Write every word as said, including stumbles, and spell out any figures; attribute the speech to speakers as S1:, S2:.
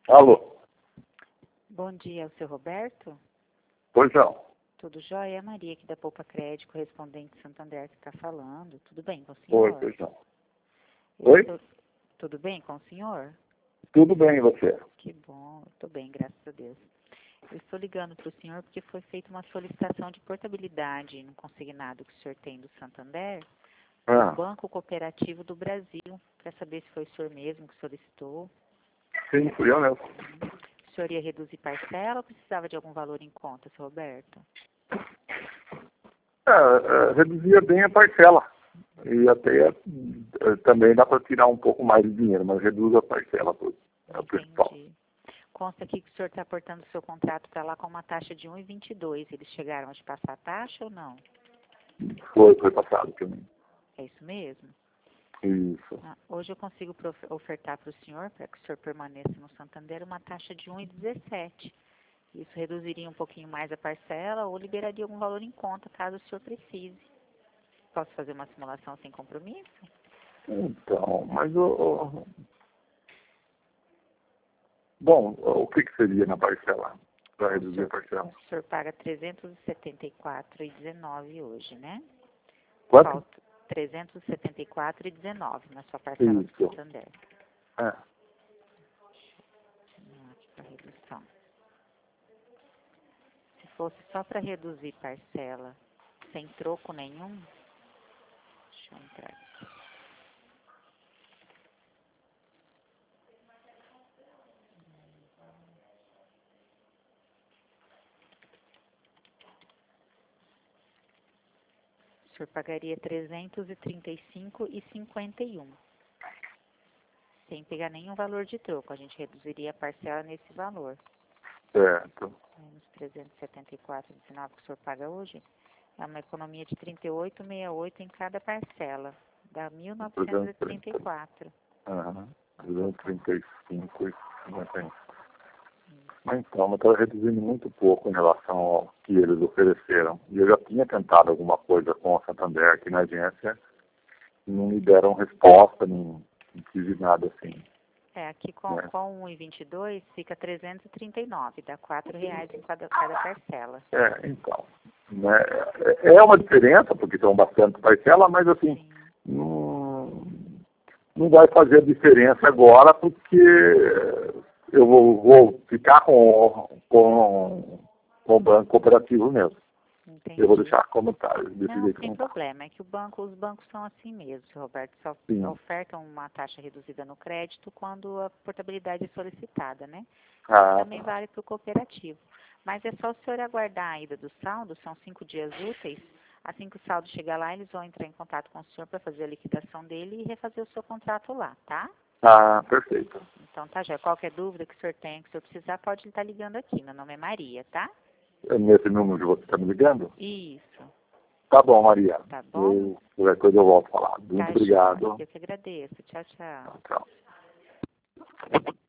S1: Alô?
S2: Bom dia, é o seu Roberto?
S1: Pois não.
S2: Tudo jóia? É a Maria aqui da Poupa Crédito, correspondente Santander que está falando. Tudo bem com o
S1: Oi,
S2: senhor?
S1: pois não.
S2: Eu
S1: Oi?
S2: estou- Tudo bem com o senhor?
S1: Tudo bem, e você?
S2: Que bom, estou bem, graças a Deus. Eu estou ligando para o senhor porque foi feita uma solicitação de portabilidade no consignado que o senhor tem do Santander, do
S1: Ah,
S2: Banco Cooperativo do Brasil, para saber se foi o senhor mesmo que solicitou.
S1: sim, fui eu mesmo.
S2: O senhor ia reduzir parcela ou precisava de algum valor em conta, seu Roberto?
S1: É, é, reduzia bem a parcela. E até é, também dá para tirar um pouco mais de dinheiro, mas reduz a parcela, tudo. É o principal.
S2: Entendi. Consta aqui que o senhor está aportando o seu contrato para lá com uma taxa de um vírgula vinte e dois. Eles chegaram a te passar a taxa ou não?
S1: Foi, foi passado também.
S2: É isso mesmo?
S1: Isso.
S2: Ah, hoje eu consigo prof- ofertar para o senhor, para que o senhor permaneça no Santander, uma taxa de um vírgula dezessete. Isso reduziria um pouquinho mais a parcela ou liberaria algum valor em conta, caso o senhor precise. Posso fazer uma simulação sem compromisso?
S1: Então, mas o... o- Bom, o que, que seria na parcela? Para
S2: O
S1: reduzir a
S2: senhor,
S1: parcela?
S2: o senhor paga trezentos e setenta e quatro reais e dezenove hoje, né?
S1: Quanto?
S2: Falta trezentos e setenta e quatro reais e dezenove na sua parcela do
S1: Isso.
S2: Santander.
S1: É.
S2: Para redução. Se fosse só para reduzir parcela sem troco nenhum, deixa eu entrar aqui. O senhor pagaria trezentos e trinta e cinco reais e cinquenta e um. Sem pegar nenhum valor de troco, a gente reduziria a parcela nesse valor.
S1: Certo.
S2: Menos trezentos e setenta e quatro reais e dezenove que o senhor paga hoje, é uma economia de trinta e oito reais e sessenta e oito em cada parcela. Dá mil novecentos e trinta e quatro.
S1: Aham. trezentos e trinta e cinco e cinquenta e um. Mas então, eu estava reduzindo muito pouco em relação ao que eles ofereceram. E eu já tinha tentado alguma coisa com a Santander aqui na agência, não me deram resposta, não, não tive nada assim.
S2: É, aqui com,
S1: Né?
S2: com um vírgula vinte e dois fica trezentos e trinta e nove, dá quatro reais em cada, cada parcela.
S1: É, então. Né? É é uma diferença, porque são bastante parcela, mas assim,
S2: Sim,
S1: não, não vai fazer a diferença agora, porque eu vou, vou ficar com, com, com o banco cooperativo mesmo. Eu vou
S2: entendi.
S1: deixar como está, desse
S2: Não,
S1: jeito
S2: sem
S1: como está.
S2: problema, é que o banco, os bancos são assim mesmo, seu Roberto, só
S1: Sim.
S2: ofertam uma taxa reduzida no crédito quando a portabilidade é solicitada, né?
S1: Ah,
S2: Também vale para o cooperativo. Mas é só o senhor aguardar a ida do saldo, são cinco dias úteis. Assim que o saldo chegar lá, eles vão entrar em contato com o senhor para fazer a liquidação dele e refazer o seu contrato lá, tá?
S1: ah, perfeito.
S2: Então tá, já. Qualquer dúvida que o senhor tenha, que o senhor precisar, pode estar ligando aqui. Meu nome é Maria, tá?
S1: É nesse número que você está me ligando?
S2: Isso.
S1: Tá bom, Maria.
S2: Tá bom?
S1: Eu, qualquer coisa eu volto a falar.
S2: Tá,
S1: Muito
S2: joia.
S1: obrigado.
S2: Eu que agradeço. Tchau, tchau.
S1: Tchau.